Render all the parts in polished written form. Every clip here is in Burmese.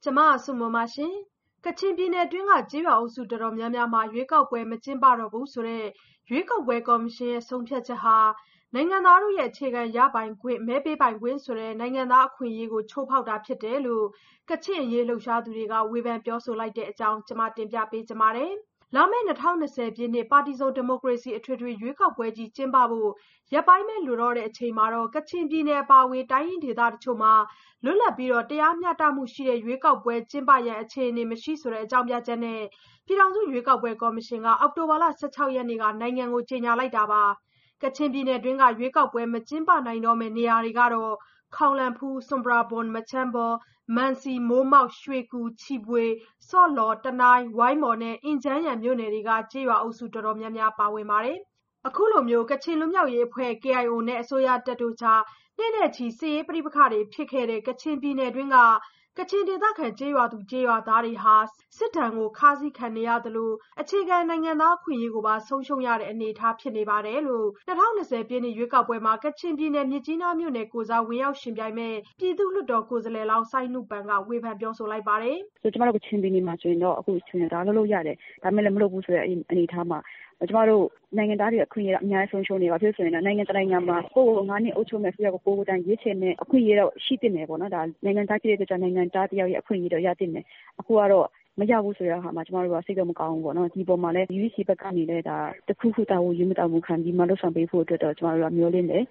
ကျမဆုမမရှင်ကချင်ပြည်နယ်တွင်းကကြေးရွာအုပ်စုတော်တော်များများမှာရွေးကောက်ပွဲမကျင်းပတော့ဘူးဆိုတဲ့ရွေးကောက်ပွဲကော်မရှင်ရဲ့ဆုံးဖြတ်ချက်ဟာနိုင်ငံသားတို့ရဲ့အခြေခံရပိုင်ခွင့်မဲပေးပိုင်ခွင့်ဆိုတဲ့နိုင်ငံသားအခွင့်အရေးကိုချိုးဖောက်တာဖြစ်တယ်လို့ကချင်အရေးလှုပ်ရှားသူတွေကဝေဖန်ပြောဆိုလိုက်တဲ့အကြောင်းကျမတင်ပြပေးချင်ပါတယ်။လာမယ့်2020ပြည့်နှစ်ပါတီစုံဒီမိုကရေစီအထွေထွေရွေးကောက်ပွဲကြီးကျင်းပဖို့ရက်ပိုင်းပဲလိုတော့တဲ့အချိန်မှာကချင်ပြည်နယ်အပါအဝင်တိုင်းရင်းဒေသတချို့မှာလွတ်လပ်ပြီးတရားမျှတမှုရှိတဲ့ရွေးကောက်ပွဲကျင်းပရန်အခြေအနေမရှိဆိုတဲ့အကြောင်းပြချက်နဲ့ပြည်ထောင်စုရွေးကောက်ပွဲကော်မရှင်ကအောက်တိုဘာလ16ရက်နေ့ကနိုင်ငံကိုကြေညာလိုက်တာပါ။ကချင်ပြည်နယ်တွင်းကရွေးကောက်ပွဲမကျင်းပနိုင်တော့မယ့်နေရာတွေကတော့ခေါင်လန်ဖူးဆွမ်ပရာဘွန်မချမ်းဘော်မန်စီမိုးမောက်ရွှေကူချီပွေဆော့လော်တနိုင်းဝိုင်းမော်နဲ့အင်ဂျန်းယန်မြို့နယ်တွေကကြေးရွာအုပ်စုတော်တော်များများပါဝင်ပါတယ်။အခုလိုမျိုးကချင်လူမျိုးရေးအဖွဲ့ KIO နဲ့အစိုးရတပ်တို့ကြားနှစ်နဲ့ချီစစ်ရေးပဋိပက္ခတွေဖြစ်ခဲ့တဲ့ကချင်ပြည်နယ်တွင်းကကချင်ဒေသခံကျေးရွာသူကျေးရွာသားတွေဟာစစ်တမ်းကိုခါးစည်းခံနေရသလိုအခြေခံနိုင်ငံသားအခွင့်အရေးကိုပါဆုံးရှုံးရတဲ့အနေအထားဖြစ်နေပါတယ်လို့2020ပြည့်နှစ်ရွေးကောက်ပွဲမှာကချင်ပြည်နယ်မြစ်ကြီးနားမြို့နယ်ကိုစားဝင်ရောက်ရှင်ပြိုင်မဲ့ပြည်သူ့လွှတ်တော်ကိုယ်စားလှယ်လောင်းစိုင်းနုပန်ကဝေဖန်ပြောဆိုလိုက်ပါတယ်။ကျမတို့ကချင်ပြည်နယ်မှာဆိုရင်တော့အခုချင်တာလုပ်ရတယ်ဒါပေမဲ့လည်းမလုပ်ဘူးဆိုတဲ့အနေအထားမှာကျမတို့နိုင်ငံသားတွေအခွင့်အရေးအများဆုံးရှုံးနေပါဖြစ်ဆိုရင်နိုင်ငံတကာမှာကိုယ်9နှစ်အုပ်ချုပ်မဲ့ဆိုရကိုကိုယ်တိုင်ရေးချင်တဲ့အခွင့်အရေးတော့ရှိတင်တယ်ပေါ့နော်ဒါနိုင်ငံသားပြည်တဲ့အတွက်နိုင်ငံသားတယောက်ရဲ့အခွင့်အရေးတော့ရတင်တယ်အခုကတော့မရဘူးဆိုတဲ့ဟာမှာကျမတို့ကစိတ်တော့မကောင်းဘူးပေါ့နော်ဒီပေါ်မှာလည်း UEC ဘက်ကနေလည်းဒါတခုခုတာဝန်ယူမတောင်းခံပြီးမှလှုပ်ဆောင်ပေးဖို့အတွက်တော့ကျမတို့ကမျှော်လင့်တယ်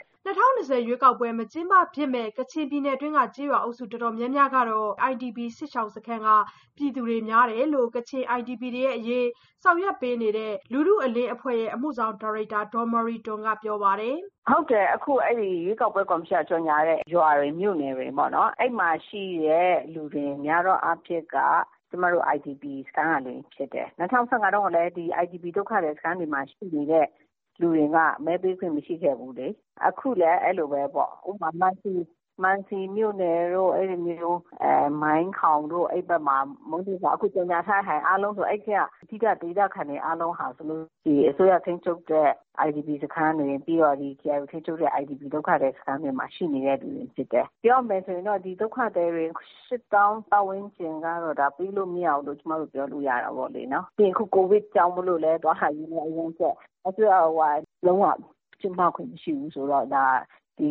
2020ရွေးကောက်ပွဲမကျင်းပဖြစ်မဲ့ကချင်ပြည်နယ်တွင်းကကြေးရွာအုပ်စုတော်တော်များများကတော့ IDP စစ်ရှောင်စခန်းကပြည်သူတွေများတယ်လို့ကချင် IDP တွေရဲ့အရေးဆောင်ရွက်ပေးနေတဲ့လူထုအလင်းအဖွဲ့ရဲ့အမှုဆောင်ဒါရိုက်တာဒေါ်မော်ရီတွန်ကပြောပါတယ်။ဟုတ်တယ်အခုအဲ့ဒီရွေးကောက်ပွဲကော်မရှင်ကြော်ညာတဲ့ရွာတွေမြို့နယ်တွေပေါ့နော်အဲ့မှာရှိတဲ့လူတွေများတော့အဖြစ်ကကျမတို့ IDP စခန်းကလူဖြစ်တယ်2015တော့လည်းဒီ IDP ဒုက္ခတွေစခန်းတွေမှာရှိနေတဲ့လူတွေကမဲပေးခွင့်မရှိခဲ့ဘူးလေအခုလည်းအဲ့လိုပဲပေါ့ဥပမာမန်စီမြို့နယ်တို့အဲ့ဒီမျိုးမိုင်းခေါင်တို့အဲ့ဘက်မှာမုန်းတီကအခုကြော်ညာထားဟန်အားလုံးဆိုအဲ့ကအဓိကဒေသခံတွေအားလုံးဟာဆိုလို့ဒီအစိုးရထိန်းချုပ်တဲ့ IDP စခန်းတွေပြီးတော့ဒီ KIO ထိန်းချုပ်တဲ့ IDP ဒုက္ခတွေစခန်းတွေမှာရှိနေတဲ့လူတွေဖြစ်တယ်ပြောမယ်ဆိုရင်တော့ဒီဒုက္ခတွေ8000ပတ်ဝန်းကျင်ကတော့ဒါပြီးလို့မရအောင်လို့ကျမတို့ပြောလို့ရတာပေါ့လေနော်ပြီးအခုကိုဗစ်ကြောင့်မလို့လဲသွားဟာယူနေအရင်ချက်အခုလုံးဝကျမခွင့်မရှိဘူးဆိုတော့ဒါဒီ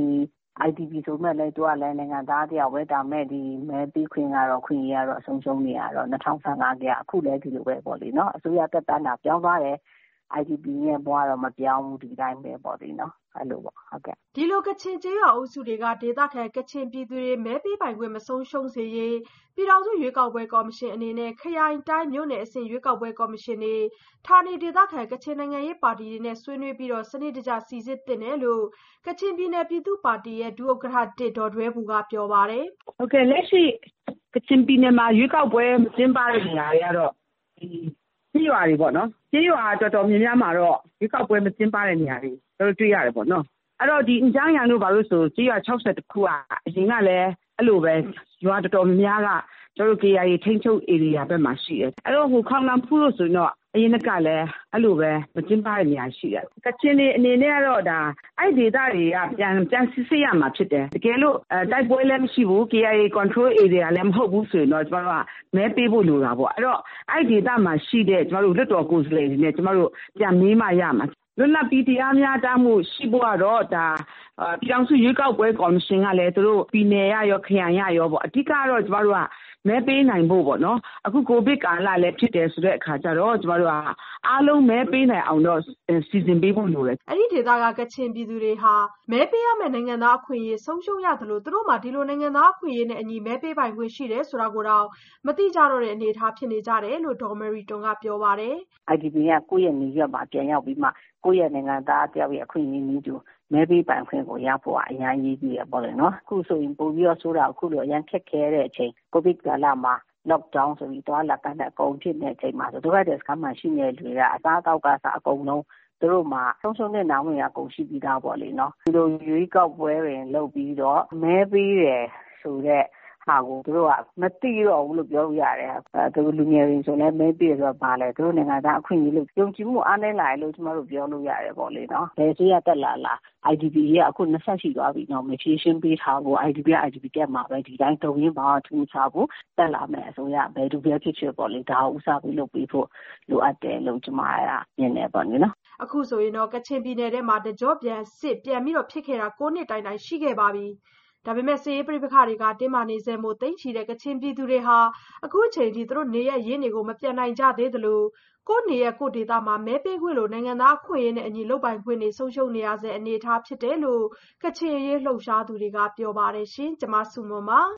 IDP ဆိုမဲ့လည်းသူကလည်းနိုင်ငံသားတယောက်ပဲဒါမဲ့ဒီမဲပေးခွင့်ကတော့ခွင့်ရတော့အဆုံးရှုံးနေရတော့2015ကအခုလည်းဒီလိုပဲပေါ့လေနော်အစိုးရတက်တန်းတာပြောင်းသွားတယ် IDP ရဲ့ဘဝတော့မပြောင်းဘူးဒီတိုင်းပဲပေါ့လေနော်အဲ့လိုပေါ့ဟုတ်ကဲ့ဒီလိုကချင်ကျေးရွာအုပ်စုတွေကဒေသခံကချင်ပြည်သူတွေမဲပေးပိုင်ခွင့်မဆုံးရှုံးစေရေးပြည်ထောင်စုရွေးကောက်ပွဲကော်မရှင်အနေနဲ့ခရိုင်တိုင်းမြို့နယ်အဆင့်ရွေးကောက်ပွဲကော်မရှင်တွေဌာနေဒေသခံကချင်နိုင်ငံရေးပါတီတွေနဲ့ဆွေးနွေးပြီးစနစ်တကျစီစစ်တင်တယ်လို့ကချင်ပြည်နယ်ပြည်သူ့ပါတီရဲ့ဒုဥက္ကဋ္ဌဒေါ်ဒွဲဘူကပြောပါတယ်ဟုတ်ကဲ့လက်ရှိကချင်ပြည်နယ်မှာရွေးကောက်ပွဲမကျင်းပတဲ့နေရာတွေကတော့ဒီကြေးရွာတွေပေါ့နော်ကြေးရွာတော်တော်များများမှာတော့ရွေးကောက်ပွဲမကျင်းပတဲ့နေရာတွေတို့တွေ့ရတယ်ပေါ့နော်အဲ့တော့ဒီအင်ဂျန်းယန်တို့ဘာလို့ဆိုကြေးရွာ60ခုကအရင်ကလည်းအဲ့လိုပဲရွာတော်တော်များများကတို့ KIA ထိန်းချုပ် area ဘက်မှာရှိတယ်အဲ့တော့ဟိုခေါင်လန်ဖူးလို့ဆိုတော့အရင်ကလည်းအဲ့လိုပဲမကျင်းပတဲ့နေရာရှိတယ်ကချင်တွေအနေနဲ့ကတော့ဒါအဲ့ဒေသတွေကပြန်စစ်ဆေးရမှာဖြစ်တယ်တကယ်လို့တိုက်ပွဲလည်းမရှိဘူး KIA control area လည်းမဟုတ်ဘူးဆိုရင်တော့ကျမတို့ကမဲပေးဖို့လိုတာပေါ့အဲ့တော့အဲ့ဒေသမှာရှိတဲ့ကျမတို့လွှတ်တော်ကိုယ်စားလှယ်တွေနဲ့ကျမတို့ပြန်မေးမှရမှာလွတ်လပ်ပြီးတရားမျှတမှုရှိဖို့ကတော့ဒါပြည်ထောင်စုရွေးကောက်ပွဲကော်မရှင်ကလည်းသူတို့ပြည်နယ်ရရောခရိုင်ရရောပေါ့အဓိကတော့ကျမတို့ကမဲပေးနိုင်ဖို့ပေါ့နော်အခုကိုဗစ်ကာလလည်းဖြစ်တယ်ဆိုတဲ့အခါကျတော့ကျမတို့ကအားလုံးမဲပေးနိုင်အောင်တော့စီစဉ်ပေးဖို့လိုတယ်အဲ့ဒီဒေသကကချင်ပြည်သူတွေဟာမဲပေးရမယ့်နိုင်ငံသားအခွင့်အရေးဆုံးရှုံးရသလိုသူတို့မှာဒီလိုနိုင်ငံသားအခွင့်အရေးနဲ့အညီမဲပေးပိုင်ခွင့်ရှိတယ်ဆိုတာကိုတော့မသိကြတော့တဲ့အနေအထားဖြစ်နေကြတယ်လို့ဒေါ်မေရီတွန်ကပြောပါတယ် IDP ကကိုယ့်ရဲ့နေရွက်မှာပြန်ရောက်ပြီးမှကိုယ့်ရဲ့နိုင်ငံသားတယောက်ရဲ့အခွင့်အရေးနည်းတူမဲပေးပိုင်ခွင့်ကိုရဖို့အများကြီးကြီးရပေါ့လေနော်အခုဆိုရင်ပို့ပြီးတော့ဆိုတာအခုလိုအရင်ခက်ခဲတဲ့အချိန်ကိုဗစ်ကာလမှာ lockdown ဆိုပြီးတော့လာကန်တဲ့အကုန်ဖြစ်နေတဲ့အချိန်မှာတို့ရတဲ့စခန်းမှာရှိနေလူတွေကအစားအသောက်ကစားအကုန်လုံးသူတို့မှာဆုံးရှုံးတဲ့နာမည်အကုန်ရှိပြီးသားပေါ့လေနော်ဒီလိုရွေးကောက်ပွဲတွေလုပ်ပြီးတော့မဲပေးတယ်ဆိုတော့ဟာကိုသူတို့ကမသိတော့ဘူးလို့ပြောလို့ရတယ်သူတို့လူငယ်တွေဆိုလည်းမဲပေးဆိုတော့ပါလေသူတို့နိုင်ငံသားအခွင့်အရေးလို့ယုံကြည်မှုအားနည်းလာတယ်လို့ကျမတို့ပြောလို့ရတယ်ပေါ့လေနော်ဘယ်အစိုးရတက်လာ IDP ကအခု20ရှိသွားပြီနော်မဖြေရှင်းပေးထားဘူး IDP က IDP ကမှာပဲဒီတိုင်းတုံရင်းပါထူးခြားဖို့တက်လာမယ်အစိုးရဘယ်သူပဲဖြစ်ပေါ့လေဒါကိုဥစားပြီးလုပ်ပေးဖို့လိုအပ်တယ်လို့ကျမကမြင်တယ်ပေါ့နော်အခုဆိုရင်တော့ကချင်ပြည်နယ်ထဲမှာတကြော့ပြန်စစ်ပြန်ပြီးဖြစ်ခဲ့တာ9နှစ်တိုင်ရှိခဲ့ပါပြီဒါပေမဲ့စစ်ရေးပဋိပက္ခတွေကတင်းမာနေဆဲမို့သိမ်းချီတဲ့ကချင်ပြည်သူတွေဟာအခုချိန်ထိသူတို့နေရပ်ရင်းတွေကိုမပြန်နိုင်ကြသေးသလိုကိုယ့်နေရပ်ကိုယ့်ဒေသမှာမဲပေးခွင့်လိုနိုင်ငံသားအခွင့်အရေးနဲ့အညီလုပ်ပိုင်ခွင့်တွေဆုံးရှုံးနေရဆဲအနေအထားဖြစ်တယ်လို့ကချင်အရေးလှုပ်ရှားသူတွေကပြောပါတယ်ရှင်ကျွန်မဆုမွန်ပါ